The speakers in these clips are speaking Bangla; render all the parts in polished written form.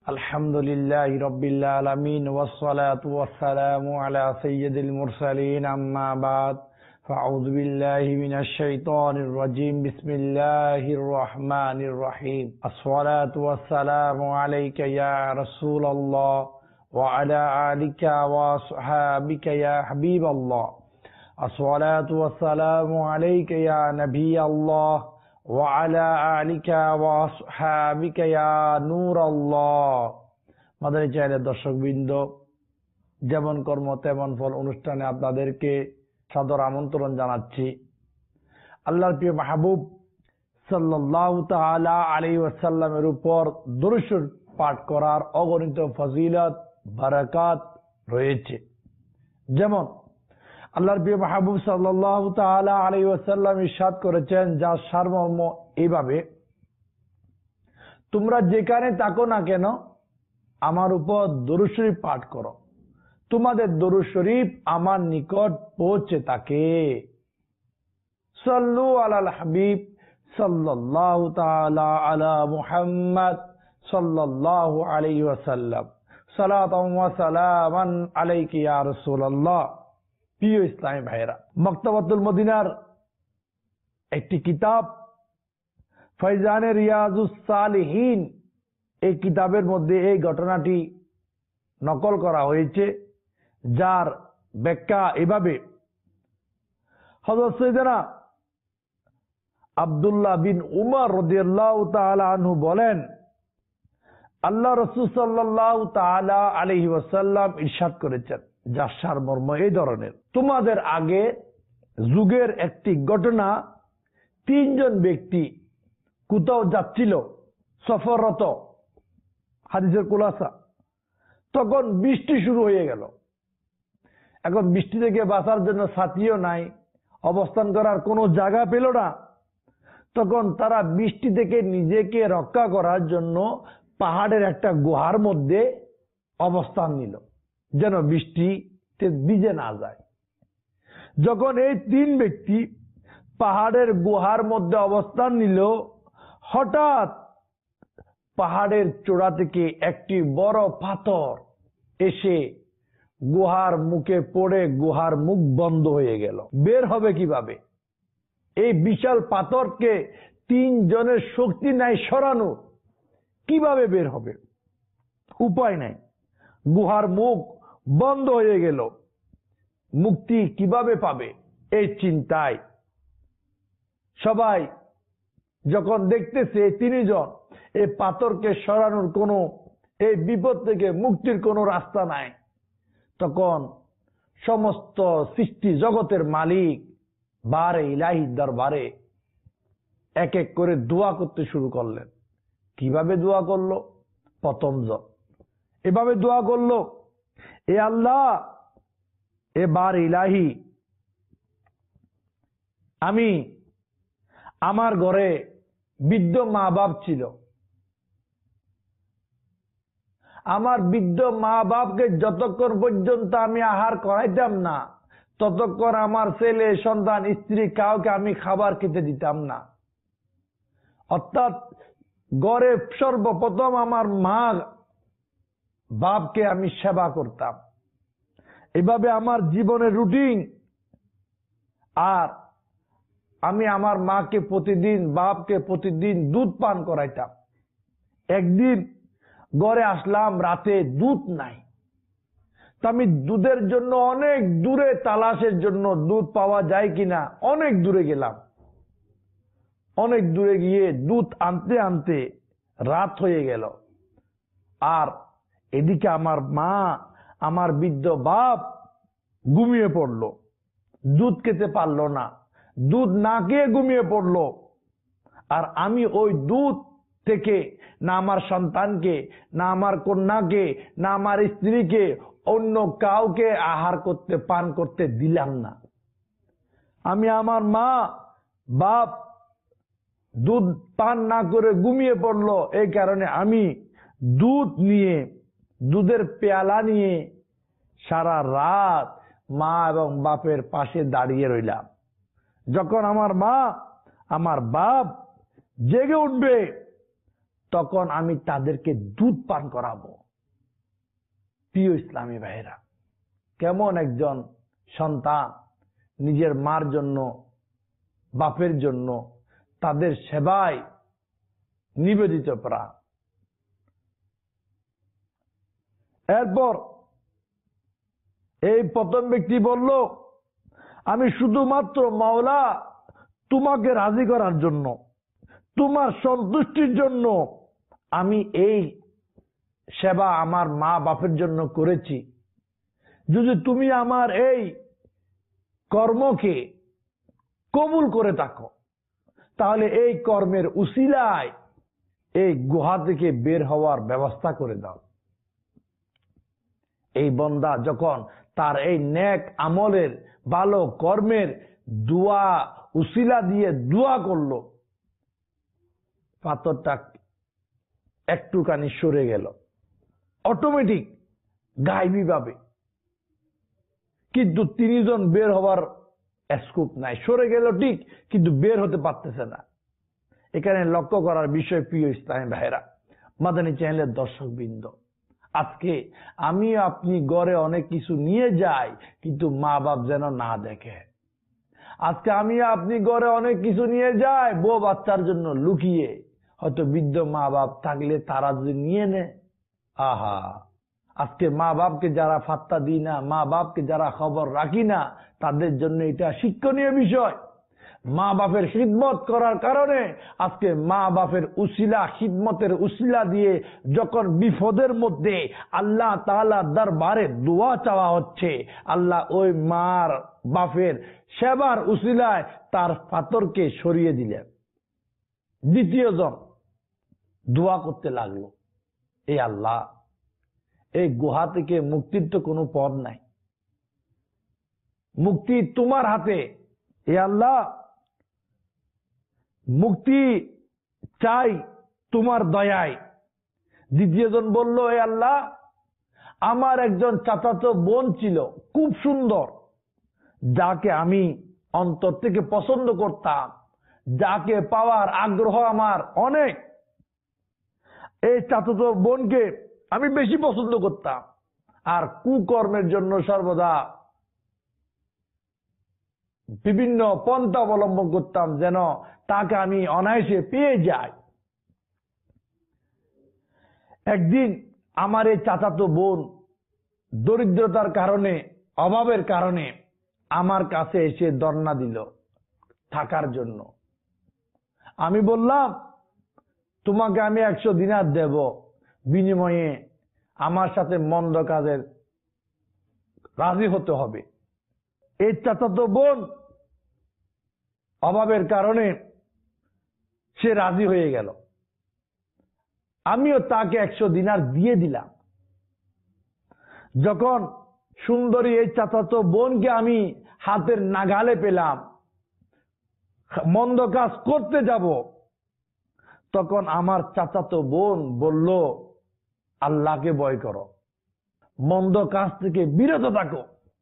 আলহামদুলিল্লাহি রাব্বিল আলামিন ওয়াসসালাতু ওয়াসসালামু আলা সাইয়্যিদিল মুরসালিন আম্মা বাদ ফাআউযু বিল্লাহি মিনাশ শাইতানির রাজীম বিসমিল্লাহির রহমানির রহিম আসসালাতু ওয়াসসালামু আলাইকা ইয়া রাসূলুল্লাহ ওয়া আলা আলিকা ওয়া আসহাবিকা ইয়া হাবিবাল্লাহ আসসালাতু ওয়াসসালামু আলাইকা ইয়া নবিয়াল্লাহ وعلى آلك وأصحابك يا نور الله মাদানী চ্যানেলের দর্শকবৃন্দ, যেমন কর্ম তেমন ফল অনুষ্ঠানে আপনাদেরকে সাদর আমন্ত্রণ জানাচ্ছি। আল্লাহর প্রিয় মাহবুব সাল্লাল্লাহু তাআলা আলাইহি ওয়াসাল্লামের উপর দরুদ শরীফ পাঠ করার অগণিত ফজিলত বারাকাত রয়েছে। যেমন আল্লাহর প্রিয় মাহবুব সাল্লাল্লাহু তাআলা আলাইহি ওয়াসাল্লাম ইরশাদ করেছেন, যার সারমর্ম এইভাবে: তোমরা যেখানে থাকো না কেন আমার উপর দরুদ শরীফ পাঠ করো, তোমাদের দরুদ শরীফ আমার নিকট পৌঁছে থাকে। সাল্লু আলাল হাবিব সাল্লাল্লাহু তাআলা আলা মুহাম্মদ সাল্লাল্লাহু আলাইহি ওয়াসাল্লাম সালাতান ওয়া সালামান আলাইকা ইয়া রাসূলুল্লাহ। প্রিয় ইসলামী ভাইরা, মক্তবাতুল মদিনার একটি কিতাব ফয়জানে রিয়াজুস সালিহিন, এই কিতাবের মধ্যে এই ঘটনাটি নকল করা হয়েছে, যার ব্যাখ্যা এভাবে: হযরত সাইয়েদনা আব্দুল্লাহ বিন উমর রাদিয়াল্লাহু তাআলা আনহু বলেন, আল্লাহ রাসূল সাল্লাল্লাহু তাআলা আলাইহি ওয়াসাল্লাম ইরশাদ করেছেন, যার সারমর্ম এই ধরনের: তোমাদের আগে যুগের একটি ঘটনা, তিনজন ব্যক্তি কোথাও যাচ্ছিল, সফররত, হাদিসের খুলাসা। তখন বৃষ্টি শুরু হয়ে গেল। এখন বৃষ্টি থেকে বাঁচার জন্য ছাতিও নাই, অবস্থান করার কোনো জায়গা পেল না। তখন তারা বৃষ্টি থেকে নিজেকে রক্ষা করার জন্য পাহাড়ের একটা গুহার মধ্যে অবস্থান নিল, যেন বৃষ্টিতে ভিজে না যায়। যখন এই তিন ব্যক্তি পাহাড়ের গুহার মধ্যে অবস্থান নিল, হঠাৎ পাহাড়ের চূড়া থেকে একটি বড় পাথর এসে গুহার মুখে পড়ে গুহার মুখ বন্ধ হয়ে গেল। বের হবে কিভাবে? এই বিশাল পাথরকে তিনজনের শক্তি নাই সরানো, কিভাবে বের হবে? উপায় নাই, গুহার মুখ বন্ধ হয়ে গেল। মুক্তি কিভাবে পাবে? এই চিন্তায় সবাই যখন দেখতেছে তিনজন এই পাথরকে সরানোর কোনো, এই বিপদ থেকে মুক্তির কোনো রাস্তা নাই, তখন সমস্ত সৃষ্টি জগতের মালিক বারে ইলাহির দরবারে এক এক করে দোয়া করতে শুরু করলেন। কিভাবে দোয়া করলো? প্রথম জন এভাবে দোয়া করলো: এ আল্লাহ, এ বার ইলাহি, আমি, আমার ঘরে বৃদ্ধ মা বাপ ছিল, আমার বৃদ্ধ মা বাপকে যতক্ষণ পর্যন্ত আমি আহার করাইতাম না, ততক্ষণ আমার ছেলে সন্তান স্ত্রী কাউকে আমি খাবার খেতে দিতাম না। অর্থাৎ ঘরে সর্বপ্রথম আমার মা বাপকে আমি সেবা করতাম। এভাবে আমার জীবনের রুটিন। আর আমি আমার মাকে প্রতিদিন, বাপকে প্রতিদিন দুধ পান করাইতাম। একদিন ঘরে আসলাম, রাতে দুধ নাই। তা আমি দুধের জন্য অনেক দূরে তালাশের জন্য, দুধ পাওয়া যায় কিনা অনেক দূরে গেলাম। অনেক দূরে গিয়ে দুধ আনতে আনতে রাত হয়ে গেল। আর এদিকে আমার মা, আমার বৃদ্ধ বাপ ঘুমিয়ে পড়লো, দুধ খেতে পারলো না, দুধ না খেয়ে ঘুমিয়ে পড়লো। আর আমি ওই দুধ থেকে না আমার সন্তানকে, না আমার কন্যাকে, না আমার স্ত্রীকে, অন্য কাউকে আহার করতে, পান করতে দিলাম না। আমি আমার মা বাপ দুধ পান না করে ঘুমিয়ে পড়লো, এই কারণে আমি দুধ নিয়ে, দুধের পেয়ালা নিয়ে সারা রাত মা এবং বাপের পাশে দাঁড়িয়ে রইলাম। যখন আমার মা, আমার বাপ জেগে উঠবে, তখন আমি তাদেরকে দুধ পান করাবো। প্রিয় ইসলামী ভাইরা, কেমন একজন সন্তান নিজের মার জন্য, বাপের জন্য, তাদের সেবায় নিবেদিত প্রাণ। এরপর এই প্রথম ব্যক্তি বলল, আমি শুধুমাত্র মাওলা তোমাকে রাজি করার জন্য, তোমার সন্তুষ্টির জন্য আমি এই সেবা আমার মা বাপের জন্য করেছি। যদি তুমি আমার এই কর্মকে কবুল করে থাকো, তাহলে এই কর্মের উসিলায় এই গুহা থেকে বের হওয়ার ব্যবস্থা করে দাও। এই বান্দা যখন তার এই নেক আমলের ভালো কর্মের দোয়া উসিলা দিয়ে দোয়া করলো, পাথরটা একটুখানি সরে গেল, অটোমেটিক গায়েবী ভাবে। কিন্তু তিনজন বের হওয়ার স্কোপ নাই, সরে গেল ঠিক, কিন্তু বের হতে পারতেছে না। এখানে লক্ষ্য করার বিষয়, প্রিয় ইসলামী ভাইরা, মাদানী চ্যানেলের দর্শক বৃন্দ, আজকে আমি আপনি ঘরে অনেক কিছু নিয়ে যাই, কিন্তু মা বাপ যেন না দেখে। আজকে আমি আপনি ঘরে অনেক কিছু নিয়ে যাই বউ বাচ্চার জন্য লুকিয়ে, হয়তো বৃদ্ধ মা বাপ থাকলে তারা যদি নিয়ে নেয়, আহা, আজকে মা বাপকে যারা ফাত্তা দিই না, মা বাপকে যারা খবর রাখি না, তাদের জন্য এটা শিক্ষণীয় বিষয়। মা বাপের খিদমত করার কারণে আজকে মা বাপের উসিলা, খিদমতের উসিলা দিয়ে যখন বিপদের মধ্যে আল্লাহ তাআলা দরবারে দোয়া চাওয়া হচ্ছে, আল্লাহ ওই মার বাপের সেবার উসিলায় তার পাথরকে সরিয়ে দিলেন। দ্বিতীয় জন দোয়া করতে লাগলো, এই আল্লাহ, এই গুহা থেকে মুক্তির তো কোনো পথ নাই, মুক্তি তোমার হাতে। এ আল্লাহ, মুক্তি চাই তোমার দয়ায়। দ্বিতীয় জন বলল, এ আল্লাহ, আমার একজন চাচাতো বোন ছিল, খুব সুন্দর, যাকে আমি অন্তর থেকে পছন্দ করতাম, যাকে পাওয়ার আগ্রহ আমার অনেক। এই চাচাতো বোনকে আমি বেশি পছন্দ করতাম, আর কুকর্মের জন্য সর্বদা বিভিন্ন পন্থা অবলম্বন করতাম যেন তাকে আমি অনায়াসে পেয়ে যাই। একদিন আমার এই চাচাতো বোন দরিদ্রতার কারণে, অভাবের কারণে আমার কাছে এসে ধর্ণা দিল থাকার জন্য। আমি বললাম, তোমাকে আমি 100 দিনার দেব, বিনিময়ে আমার সাথে মন্দ কাজের রাজি হতে হবে। এই চাচাতো বোন অভাবের কারণে সে রাজি হয়ে গেল, আমিও তাকে 100 দিনার দিয়ে দিলাম। যখন সুন্দরী এই চাচাতো বোনকে আমি হাতের নাগালে পেলাম, মন্দ কাজ করতে যাব, তখন আমার চাচাতো বোন বলল, আল্লাহকে ভয় করো, মন্দ কাজ থেকে বিরত থাকো।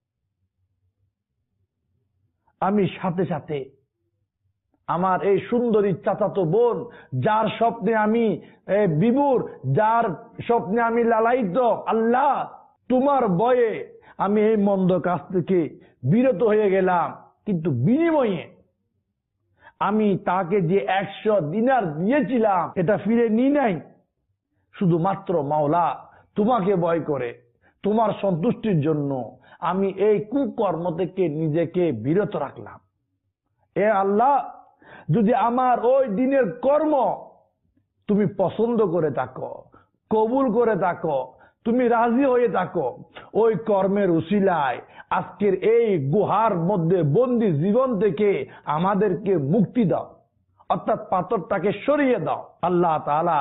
আমি সাথে সাথে আমার এই সুন্দরী চাচাতো বোন, যার স্বপ্নে আমি বিভোর, যার স্বপ্নে আমি লালায়িত, আল্লাহ তোমার ভয়ে আমি এই মন্দ কাজ থেকে বিরত হয়ে গেলাম, কিন্তু বিনিময়ে আমি তাকে যে 100 দিনার দিয়েছিলাম এটা ফিরে নি নাই। শুধুমাত্র মাওলা তোমাকে ভয় করে, তোমার সন্তুষ্টির জন্য আমি এই কুকর্ম থেকে নিজেকে বিরত রাখলাম। এ আল্লাহ, যদি আমার ওই দিনের কর্ম তুমি পছন্দ করে থাকো, কবুল করে থাকো, তুমি রাজি হয়ে থাকো, ওই কর্মের উসিলায় আজকের এই গুহার মধ্যে বন্দি জীবন থেকে আমাদেরকে মুক্তি দাও, অর্থাৎ পাথরটাকে সরিয়ে দাও। আল্লাহ তাআলা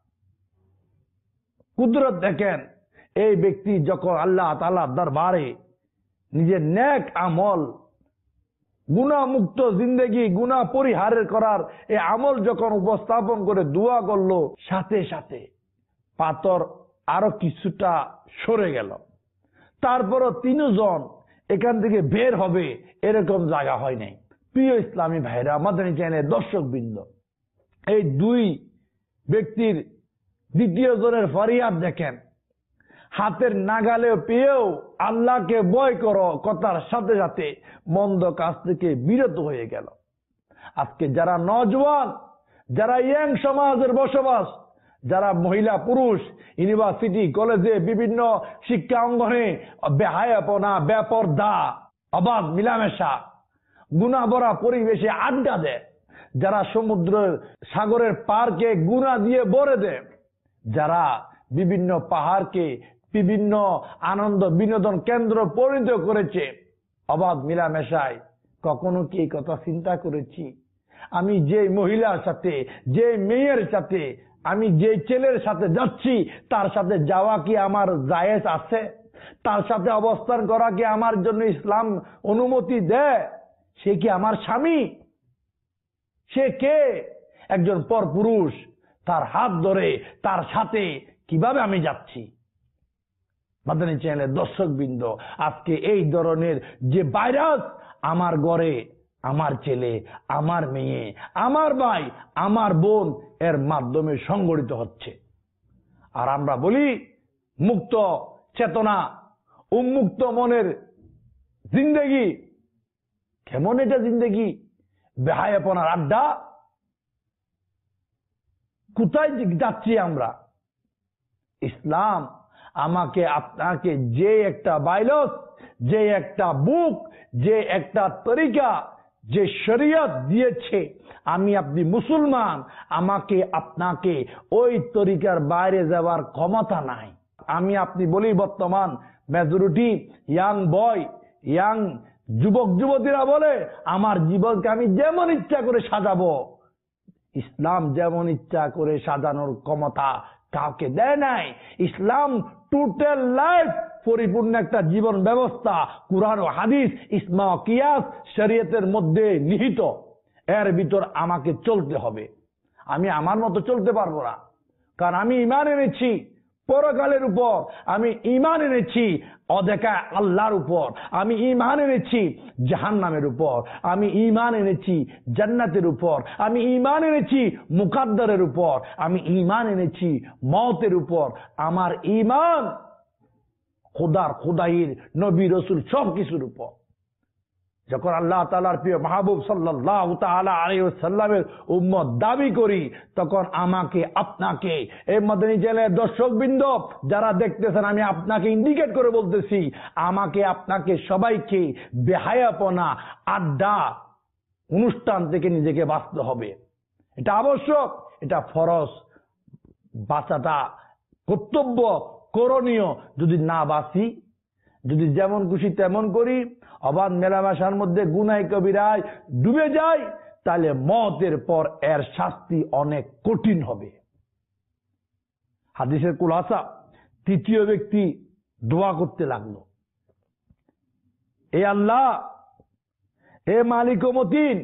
কুদরত দেখেন, এই ব্যক্তি যখন আল্লাহ তাআলার দরবারে নিজের নেক আমল, গুনাহমুক্ত জিন্দেগি, গুনাহ পরিহারের করার এই আমল যখন উপস্থাপন করে দোয়া করলো, সাথে সাথে পাথর আরো কিছুটা সরে গেল। তারপরও 3 জন এখান থেকে বের হবে এরকম জায়গা হয় নাই। প্রিয় ইসলামী ভাইরা, মাদানী চ্যানেলের দর্শক বৃন্দ, এই 2 ব্যক্তির দ্বিতীয় জনের ফরিয়াদ দেখেন, হাতের নাগালে পেয়েও আল্লাহকে ভয় করো কথার সাথে সাথে মন্দ কাজ থেকে বিরত হয়ে গেল। আজকে যারা নওজওয়ান, যারা ইয়াং সমাজের বসবাস, যারা মহিলা পুরুষ ইউনিভার্সিটি কলেজে বিভিন্ন শিক্ষা অঙ্গনে বেহায়াপনা, বেপরদা, অবাধ মিলামেশা, গুনাহ ভরা পরিবেশে আড্ডা দেয়, যারা সমুদ্রের সাগরের পারকে গুনাহ দিয়ে ভরে দেয়, যারা বিভিন্ন পাহাড়কে বিভিন্ন আনন্দ বিনোদন কেন্দ্র পরিণত করেছে অবাধ মিলামেশায়, কখনো কি এই কথা চিন্তা করেছি আমি যে মহিলার সাথে, যে মেয়ের সাথে, আমি যে ছেলের সাথে যাচ্ছি তার সাথে যাওয়া কি আমার জায়েজ আছে? তার সাথে অবস্থান করা কি আমার জন্য ইসলাম অনুমতি দেয়? সে কি আমার স্বামী? সে কে? একজন পরপুরুষ, তার হাত ধরে তার সাথে কিভাবে আমি যাচ্ছি? মাদানী চ্যানেলের দর্শকবৃন্দ, আজকে এই ধরনের যে ভাইরাস আমার ঘরে আমার ছেলে, আমার মেয়ে, আমার ভাই, আমার বোন এর মাধ্যমে সংগঠিত হচ্ছে। আর আমরা বলি মুক্ত চেতনা, উন্মুক্ত মনের জিন্দেগি। কেমন এটা জিন্দেগি? বেহায়াপনার আড্ডা। কোথায় যাচ্ছি আমরা? ইসলাম আমাকে আপনাকে যে একটা বাইলস, যে একটা বুক, যে একটা তরিকা, যে শরীয়ত দিয়েছে, আমি আপনি মুসলমান, আমাকে আপনাকে ওই তরিকার বাইরে যাওয়ার ক্ষমতা নাই। আমি আপনি বলি বর্তমান মেজরিটি ইয়াং বয়, ইয়াং যুবক যুবতীরা বলে আমার জীবনকে আমি যেমন ইচ্ছা করে সাজাবো। ইসলাম যেমন ইচ্ছা করে সাজানোর ক্ষমতা কাউকে দেয় নাই। ইসলাম টোটাল লাইফ, পরিপূর্ণ একটা জীবন ব্যবস্থা, কুরআন ও হাদিস, ইসমা ও কিয়াস শরীয়তের মধ্যে নিহিত। এর ভিতর আমাকে চলতে হবে। আমি আমার মতো চলতে পারবো না, কারণ আমি ঈমান এনেছি পরকালের উপর, আমি ঈমান এনেছি অদেখা আল্লাহর উপর, আমি ঈমান এনেছি জাহান্নামের উপর, আমি ঈমান এনেছি জান্নাতের উপর, আমি ঈমান এনেছি মুকাদ্দারের উপর, আমি ঈমান এনেছি মওতের উপর। আমার ঈমান খোদার, খোদাইর, নবী রসুল সবকিছুর উপর। যখন আল্লাহ তাআলার প্রিয় মাহবুব সাল্লাল্লাহু তাআলা আলাইহি ওয়াসাল্লামের উম্মত দাবি করি, তখন আমাকে আপনাকে, এই মাদানী চ্যানেলের দর্শকবৃন্দ যারা দেখতেছেন, আমি আপনাকে ইন্ডিকেট করে বলতেছি, আমাকে আপনাকে সবাইকে বেহায়াপনা, আড্ডা, অনুষ্ঠান থেকে নিজেকে বাঁচতে হবে। এটা আবশ্যক, এটা ফরজ। বাঁচাটা কর্তব্য, করণীয়। যদি না বাঁচি, যদি যেমন খুশি তেমন করি, অবাধ মেলামেশার মধ্যে গুনাহ কবিরায় ডুবে যায়, তাহলে মওতের পর এর শাস্তি অনেক কঠিন হবে। হাদিসের কুলাসা, তৃতীয় ব্যক্তি দোয়া করতে লাগলো, এ আল্লাহ, এ মালিক ও মতিন,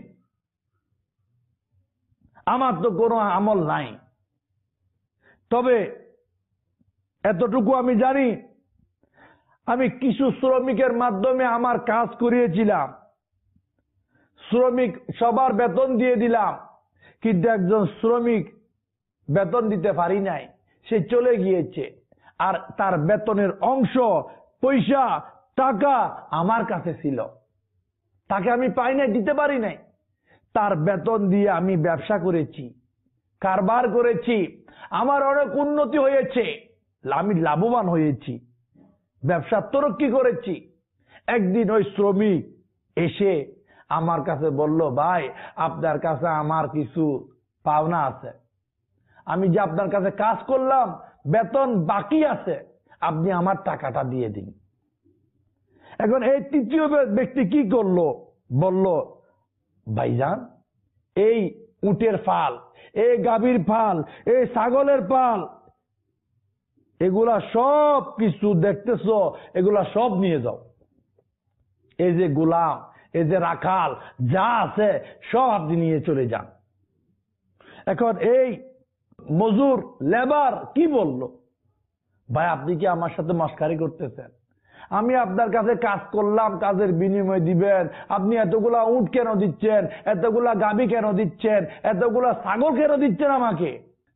আমার তো কোনো আমল নাই, তবে এতটুকু আমি জানি, আমি কিছু শ্রমিকের মাধ্যমে আমার কাজ করিয়েছিলাম, শ্রমিক সবার বেতন দিয়ে দিলাম, কিন্তু একজন শ্রমিক বেতন দিতে পারি নাই, সে চলে গিয়েছে, আর তার বেতনের অংশ, পয়সা, টাকা আমার কাছে ছিল, তাকে আমি পাই নাই, দিতে পারি নাই। তার বেতন দিয়ে আমি ব্যবসা করেছি, কারবার করেছি, আমার অনেক উন্নতি হয়েছে, আমি লাভবান হয়েছি, ব্যবসা তরক্কি করেছি। একদিন ওই শ্রমিক এসে আমার কাছে বলল, ভাই, আপনার কাছে আমার কিছু পাওনা আছে, আমি যে আপনার কাছে কাজ করলাম, বেতন বাকি আছে, আপনি আমার টাকাটা দিয়ে দিন। এখন এই তৃতীয় ব্যক্তি কি করলো? বলল, ভাইজান, এই উটের ফাল, এই গাভীর ফাল, এই ছাগলের ফাল, এগুলা সব কিছু দেখতেছো, এগুলা সব নিয়ে যাও। এই যে গোলাম, এই যে রাখাল যা আছে সব আপনি নিয়ে চলে যান। এখন এই মজুর, লেবার কি বলল? ভাই, আপনি কি আমার সাথে মস্কারি করতেছেন? আমি আপনার কাছে কাজ করলাম, কাজের বিনিময় দিবেন, আপনি এতগুলা উট কেন দিচ্ছেন, এতগুলা গাভী কেন দিচ্ছেন, এতগুলা ছাগল কেন দিচ্ছেন আমাকে?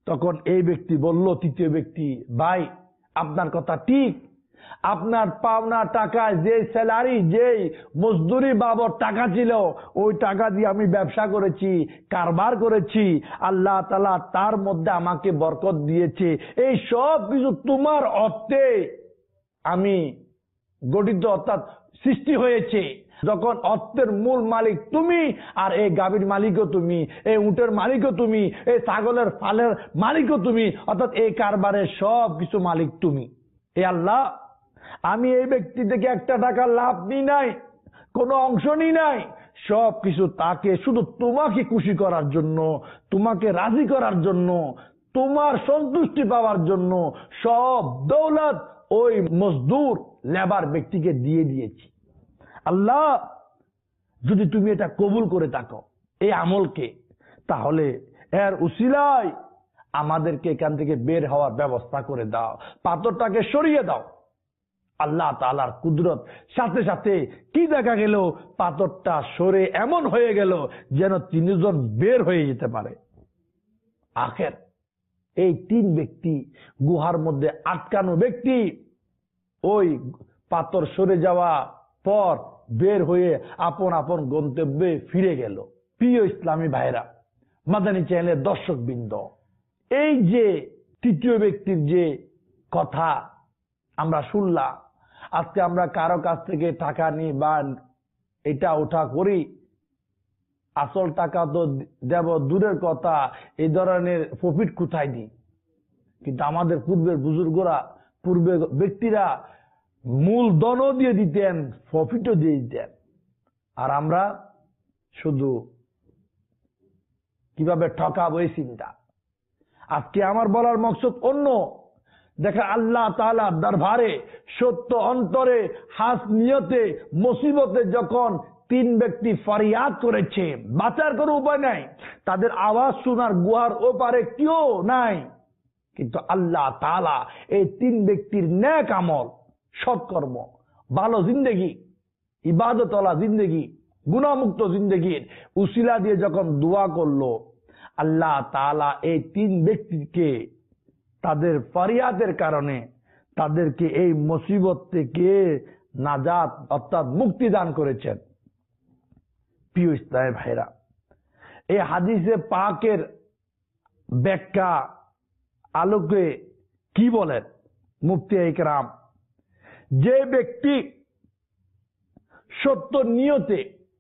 তখন এই ব্যক্তি বলল, তৃতীয় ব্যক্তি, ভাই আপনার কথা ঠিক, আপনার পাওনা টাকায় যে স্যালারি, যে মজদুরি বাবদ টাকা ছিল, ওই টাকা দিয়ে আমি ব্যবসা করেছি, কারবার করেছি, আল্লাহ তাআলা তার মধ্যে আমাকে বরকত দিয়েছে। এই সব কিছু তোমার অর্থে আমি গঠিত, অর্থাৎ সৃষ্টি হয়েছে। যখন অর্থের মূল মালিক তুমি, আর এই গাভীর মালিকও তুমি, এই উটের মালিকও তুমি, এই ছাগলের ফালের মালিকও তুমি, অর্থাৎ এই কারবারের সব কিছু মালিক তুমি। এ আল্লাহ, আমি এই ব্যক্তি থেকে একটা টাকা লাভ নিই নাই, কোনো অংশ নিই নাই, সব কিছু তাকে শুধু তোমাকে খুশি করার জন্য, তোমাকে রাজি করার জন্য, তোমার সন্তুষ্টি পাওয়ার জন্য সব দৌলত ওই মজদুর লেবার ব্যক্তিকে দিয়ে দিয়েছি। আল্লাহ, যদি তুমি এটা কবুল করে থাকো এই আমলকে, তাহলে এর উসিলায় আমাদেরকে এখান থেকে বের হওয়ার ব্যবস্থা করে দাও, পাথরটাকে সরিয়ে দাও। আল্লাহ তাআলার কুদরত, সাথে সাথে কি দেখা গেল, পাথরটা সরে এমন হয়ে গেল যেন তিনজন বের হয়ে যেতে পারে। আখের এই তিন ব্যক্তি, গুহার মধ্যে আটকানো ব্যক্তি, ওই পাথর সরে যাওয়া পর বের হয়ে আপন আপন গন্তব্যে ফিরে গেল। প্রিয় ইসলামী ভাইরা, মাদানী চ্যানেলের দর্শক বৃন্দ, এই যে তৃতীয় ব্যক্তির যে কথা আমরা শুনলাম, আজকে আমরা কারো কাছ থেকে টাকা নিই বা এটা ওঠা করি, আসল টাকা তো দেব দূরের কথা, এই ধরনের প্রফিট কোথায় দিই? কিন্তু আমাদের পূর্বের বুজুর্গরা, পূর্বে ব্যক্তিরা মূলধনও দিয়ে দিতেন, প্রফিটও দিয়ে দিতেন, আর আমরা শুধু কিভাবে ঠকাবো এই চিন্তা। আজকে আমার বলার মকসদ অন্য। দেখা আল্লাহ তাআলার দরবারে সত্য অন্তরে হাস নিয়তে মুসিবতে যখন তিন ব্যক্তি ফরিয়াদ করেছে, বাঁচার কোনো উপায় নাই, তাদের আওয়াজ শোনার গুহার ওপারে কেউ নাই, কিন্তু আল্লাহ তাআলা এই তিন ব্যক্তির নেক আমল, সৎকর্ম, ভালো জিন্দেগি, ইবাদতওয়ালা জিন্দেগি, গুনাহমুক্ত জিন্দেগির উসিলা দিয়ে যখন দোয়া করলো, আল্লাহ তাআলা এই তিন ব্যক্তিকে তাদের ফরিয়াদের কারণে তাদেরকে এই মুসিবত থেকে নাজাত অর্থাৎ মুক্তি দান করেছেন। প্রিয় ইসলামী ভাইরা, এই হাদিসে পাকের ব্যাখ্যা আলোকে কি বলেন মুফতি ইকরাম? যে ব্যক্তি সত্য নিয়তে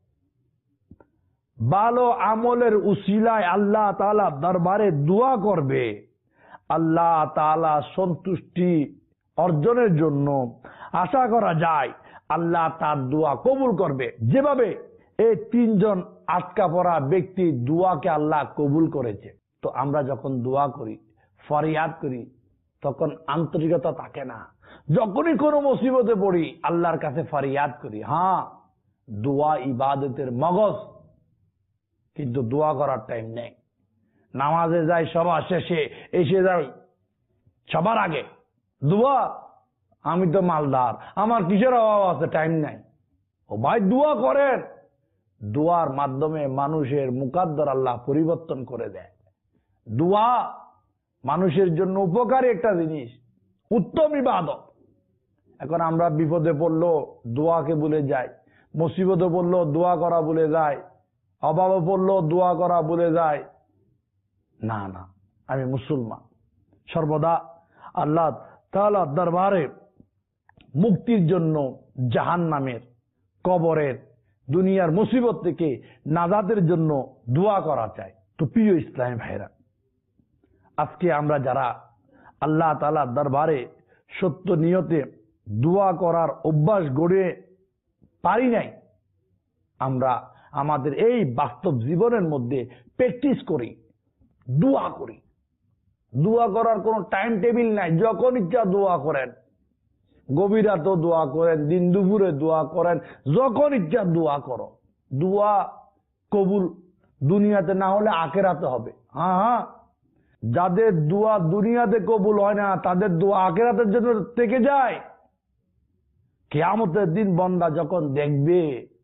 ভালো আমলের উসিলায় আল্লাহ তাআলা দরবারে দোয়া করবে, আল্লাহ তাআলা সন্তুষ্টি অর্জনের জন্য আশা করা যায় আল্লাহ তার দোয়া কবুল করবে। যেভাবে এই তিনজন আটকা পড়া ব্যক্তি দোয়াকে আল্লাহ কবুল করেছে। তো আমরা যখন দোয়া করি, ফরিয়াদ করি, তখন আন্তরিকতা থাকে না। যখনই কোনো মুসিবতে পড়ি আল্লাহর কাছে ফরিয়াদ করি, হ্যাঁ দোয়া ইবাদতের মগজ, কিন্তু দোয়া করার টাইম নেই। নামাজে যাই সবার শেষে, এসে যাই সবার আগে দোয়া, আমি তো মালদার, আমার কিসের অভাব আছে, টাইম নাই। ও ভাই দোয়া করেন, দোয়ার মাধ্যমে মানুষের মুকাদ্দর আল্লাহ পরিবর্তন করে দেয়। দোয়া মানুষের জন্য উপকারী একটা জিনিস, উত্তম ইবাদত। এখন আমরা বিপদে পড়লো দোয়াকে ভুলে যাই, মুসিবতে পড়লো দোয়া করা ভুলে যায়, অভাবে পড়লো দোয়া করা ভুলে যায়। না না, আমি মুসলমান, সর্বদা আল্লাহ তাআলার দরবারে মুক্তির জন্য, জাহান্নামের, কবরের, দুনিয়ার মুসিবত থেকে নাজাতের জন্য দোয়া করা চাই। তো প্রিয় ইসলামী ভাইরা, আজকে আমরা যারা আল্লাহ তাআলার দরবারে সত্য নিয়তে দোয়া করার অভ্যাস গড়ে পারি নাই, আমরা আমাদের এই বাস্তব জীবনের মধ্যে প্র্যাকটিস করি, দোয়া করি। দোয়া করার কোনো টাইম টেবিল নাই, যখন ইচ্ছা দোয়া করেন, গভীর রাতে দোয়া করেন, দিন দুপুরে দোয়া করেন, যখন ইচ্ছা দোয়া করো। দোয়া কবুল দুনিয়াতে না হলে আখিরাতে হবে। হ্যাঁ হ্যাঁ, যাদের দোয়া দুনিয়াতে কবুল হয় না তাদের দোয়া আখিরাতের জন্য থেকে যায়। কিয়ামতের দিন বান্দা যখন দেখবে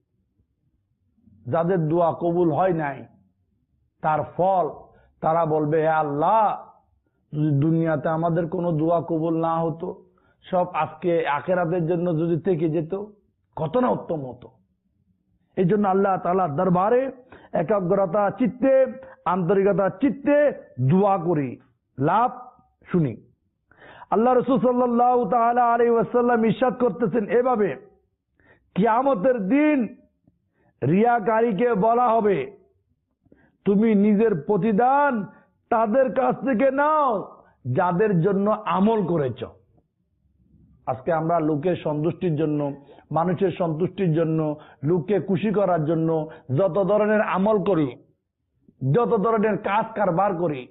যাদের দোয়া কবুল হয় নাই, তার ফল, তারা বলবে হে আল্লাহ, যদি দুনিয়াতে আমাদের কোনো দোয়া কবুল না হতো, সব আজকে আখিরাতের জন্য যদি থেকে যেত, কত না উত্তম হতো। এই জন্য আল্লাহ তাআলার দরবারে একাগ্রতা চিত্তে, আন্তরিকতা চিত্তে দোয়া করি, লাভ শুনি। আল্লাহ রাসূল সাল্লাল্লাহু তাআলা আলাইহি ওয়াসাল্লাম ইরশাদ করতেছেন এভাবে, কিয়ামতের দিন রিয়াকারীকে বলা হবে, তুমি নিজের প্রতিদান তাদের কাছ থেকে নাও যাদের জন্য আমল করেছ। আজকে আমরা লোকের সন্তুষ্টির জন্য, মানুষের সন্তুষ্টির জন্য, লোককে খুশি করার জন্য যত ধরনের আমল করি, যত ধরনের কাজ কারবার করি,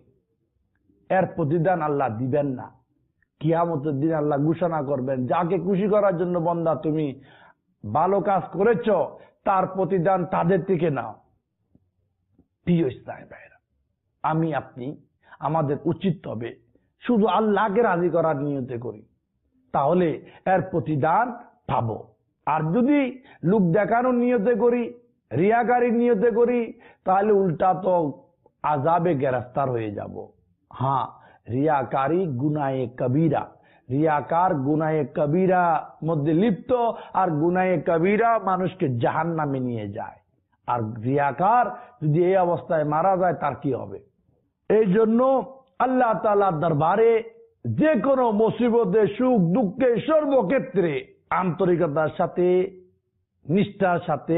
এর প্রতিদান আল্লাহ দিবেন না। কিয়ামতের দিন আল্লাহ ঘোষণা করবেন, যাকে খুশি করার জন্য বান্দা তুমি ভালো কাজ করেছ, তার প্রতিদান তাদের থেকে নাও। প্রিয় ইসলামী ভাইরা, আমি আপনি আমাদের উচিত হবে শুধু আল্লাহকে রাজি করার নিয়তে করি, তাহলে এর প্রতিদান পাবো। আর যদি লোক দেখানোর নিয়তে করি, রিয়াকারীর নিয়তে করি, তাহলে উল্টা তো আযাবে গ্রেফতার হয়ে যাব। হ্যাঁ, রিয়াকারী গুনাহে কবিরা, রিয়াকার গুনাহে কবিরা মধ্যে লিপ্ত, আর গুনাহে কবিরা মানুষকে জাহান্নামে নিয়ে যায়। আর রিয়াকার যদি এই অবস্থায় মারা যায়, তার কি হবে? এই জন্য আল্লাহ তাআলার দরবারে যে কোনো মুসিবতে, সুখ দুঃখে, সর্বক্ষেত্রে আন্তরিকতার সাথে, নিষ্ঠার সাথে,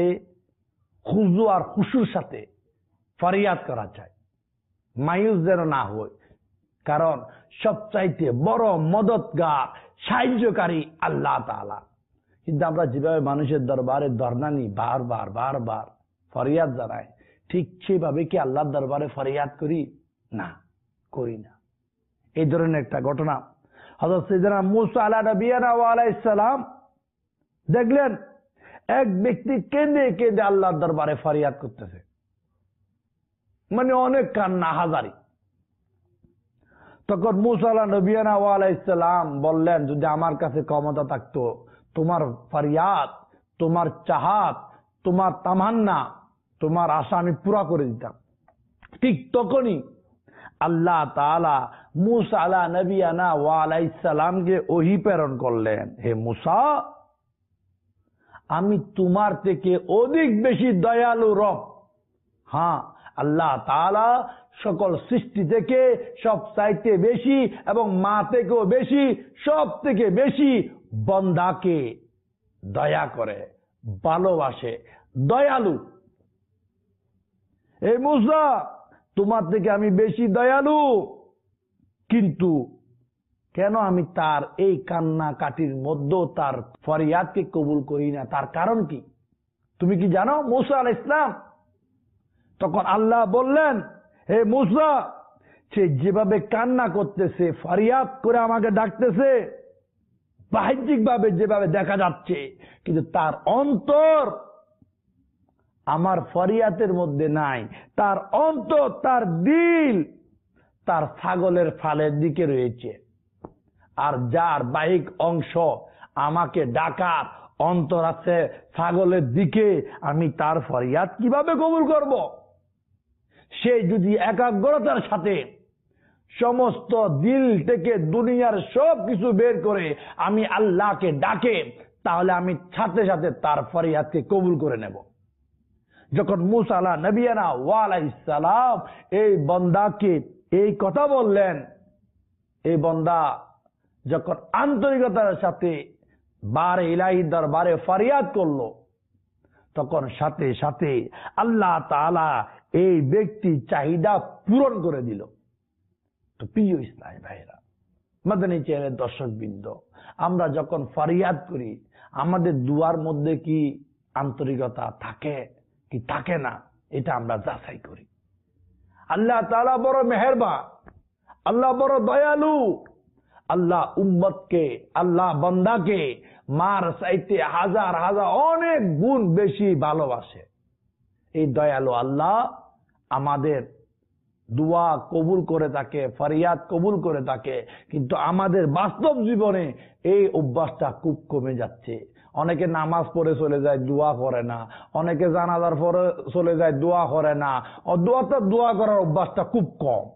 খুজু আর খুশুর সাথে ফরিয়াদ করা চাই, মায়ুস যেন না হয়। কারণ সবচাইতে বড় মদতগার, সাহায্যকারী আল্লাহ তাআলা। কিন্তু আমরা যেভাবে মানুষের দরবারে ধর্ণানি, বারবার বারবার ফরিয়াদ জানাই, ঠিক সেভাবে কি আল্লাহর দরবারে ফরিয়াদ করি? না, করি না। এই ধরনের একটা ঘটনা হযরত সাইয়েদনা মূসা আলাইহিস সালাম দেখলেন, এক ব্যক্তি কেঁদে কেঁদে আল্লাহর দরবারে ফরিয়াদ করতেছে, মানে অনেক কান্না, হাজারি। তখন মূসা আলাইহিস সালাম বললেন, যদি আমার কাছে ক্ষমতা থাকতো, তোমার ফরিয়াদ, তোমার চাহাত, তোমার তামান্না, তোমার আশা আমি পুরা করে দিতাম। ঠিক তখনই আল্লাহ তাআলা মূসা আলাইহিস সালামকে ওহী প্রেরণ করলেন, হে মূসা, আমি তোমার থেকে অধিক বেশি দয়ালু রব। হ্যাঁ, আল্লাহ তাআলা সকল সৃষ্টি থেকে সব চাইতে বেশি, এবং মা থেকেও বেশি, সব থেকে বেশি বান্দাকে দয়া করে, ভালোবাসে, দয়ালু। এই মূসা, তোমার থেকে আমি বেশি দয়ালু, কিন্তু কেন আমি তার এই কান্না কাটির মধ্যেও তার ফরিয়াদকে কবুল করি না? তার কারণ কি তুমি কি জানো মূসা আলাইহিস সালাম? তখন আল্লাহ বললেন, হে মূসা, সে যেভাবে কান্না করতেছে, ফরিয়াদ করে আমাকে ডাকতেছে, বাহ্যিক ভাবে যেভাবে দেখা যাচ্ছে, কিন্তু তার অন্তর আমার ফরিয়াদের মধ্যে নাই। তার অন্তর, তার দিল তার ছাগলের ফালের দিকে রয়েছে। আর যার বাহিক অংশ আমাকে ডাকার অন্তর আছে ছাগলের দিকে, আমি তার ফরিয়াদ কিভাবে কবুল করব? সে যদি একাগ্রতার সাথে সমস্ত দিল থেকে দুনিয়ার সব কিছু বের করে আমি আল্লাহকে ডাকে, তাহলে আমি সাথে সাথে তার ফরিয়াদকে কবুল করে নেব। যখন মূসা আলাইহিস সালাম এই বান্দাকে এই কথা বললেন, এই বান্দা যখন আন্তরিকতার সাথে বারে ইলাহির দরবারে ফরিয়াদ করলো, তখন সাথে সাথে আল্লাহ তাআলা এই ব্যক্তি চাহিদা পূরণ করে দিল। তো প্রিয় ইসলামী ভাইরা, মাদানী চ্যানেলের দর্শকবৃন্দ, আমরা যখন ফরিয়াদ করি, আমাদের দুয়ার মধ্যে কি আন্তরিকতা থাকে কি থাকে না, এটা আমরা যাচাই করি। আল্লাহ তাআলা বড় মেহেরবান, আল্লাহ বড় দয়ালু। আল্লাহ উম্মতকে, আল্লাহ বান্দাকে মার চাইতে হাজার হাজার অনেক গুণ বেশি ভালোবাসে। এই দয়ালু আল্লাহ আমাদের দোয়া কবুল করে থাকে, ফরিয়াদ কবুল করে থাকে, কিন্তু আমাদের বাস্তব জীবনে এই অভ্যাসটা খুব কমে যাচ্ছে। অনেকে নামাজ পড়ে চলে যায়, দোয়া করে না। অনেকে জানাজার পরে চলে যায়, দোয়া করে না। দোয়া করার অভ্যাসটা খুব কম।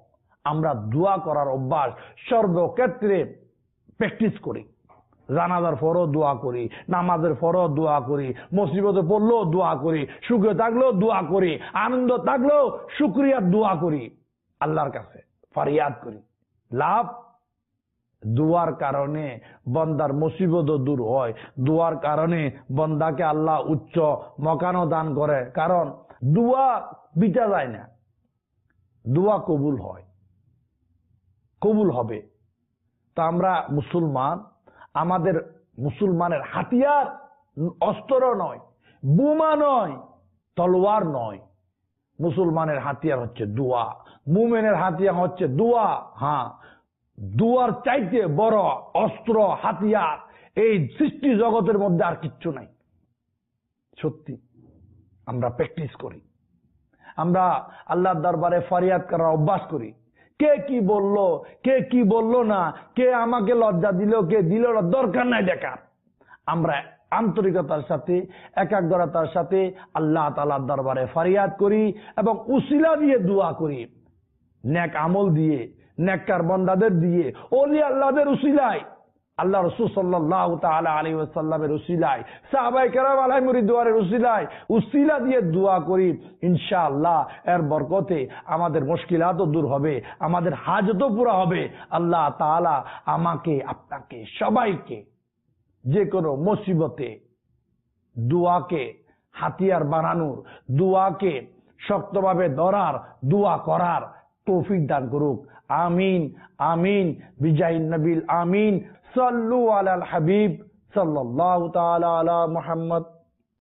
আমরা দোয়া করার অভ্যাস সর্বক্ষেত্রে প্র্যাকটিস করি। জানাজার পরও দোয়া করি, নামাজের পরও দোয়া করি, মুসিবতে পড়লেও দোয়া করি, সুখে থাকলেও দোয়া করি, আনন্দ থাকলেও শুকরিয়ার দোয়া করি, আল্লাহর কাছে ফরিয়াদ করি। লাভ, দোয়ার কারণে বন্দার মুসিবত দূর হয়, দোয়ার কারণে বন্দাকে আল্লাহ উচ্চ মকানো দান করে। কারণ দোয়া বিটা যায় না, দোয়া কবুল হয়, কবুল হবে। তা আমরা মুসলমান, আমাদের মুসলমানের হাতিয়ার অস্ত্র নয়, বোমা নয়, তলোয়ার নয়। মুসলমানের হাতিয়ার হচ্ছে দোয়া, মুমিনের হাতিয়ার হচ্ছে দোয়া। হ্যাঁ, দোয়ার চাইতে বড় অস্ত্র হাতিয়ার এই সৃষ্টি জগতের মধ্যে আর কিচ্ছু নাই। সত্যি আমরা প্র্যাকটিস করি, আমরা আল্লাহর দরবারে ফরিয়াদ করার অভ্যাস করি। কে কি বললো, কে কি বললো না, কে আমাকে লজ্জা দিল, কে দিল না, দরকার নাই দেখার। আমরা আন্তরিকতার সাথে, একাগ্রতার সাথে আল্লাহ তাআলার দরবারে ফরিয়াদ করি এবং উসিলা দিয়ে দোয়া করি, নেক আমল দিয়ে, নেককার বান্দাদের দিয়ে, ওলি আল্লাহদের উসিলায়, আল্লাহ রাসূল সাল্লাল্লাহু তাআলা আলাইহি ওয়াসাল্লামের উসিলায়, সাহাবায়ে কেরাম আলাইহিম রিদওয়ানের উসিলায়, উসিলা দিয়ে দোয়া করি। ইনশাআল্লাহ এর বরকতে আমাদের মুশকিলাতও দূর হবে, আমাদের হাজতও পুরা হবে। আল্লাহ তাআলা আমাকে, আপনাকে, সবাইকে যে কোনো মুসিবতে দোয়াকে হাতিয়ার বানানোর, দোয়াকে শক্তভাবে ধরার, দোয়া করার তৌফিক দান করুক। আমিন আমিন বিজাহিন নবিল আমিন। সাল্লু আলাল হাবিব সাল্লাল্লাহু তাআলা আলা মুহাম্মদ।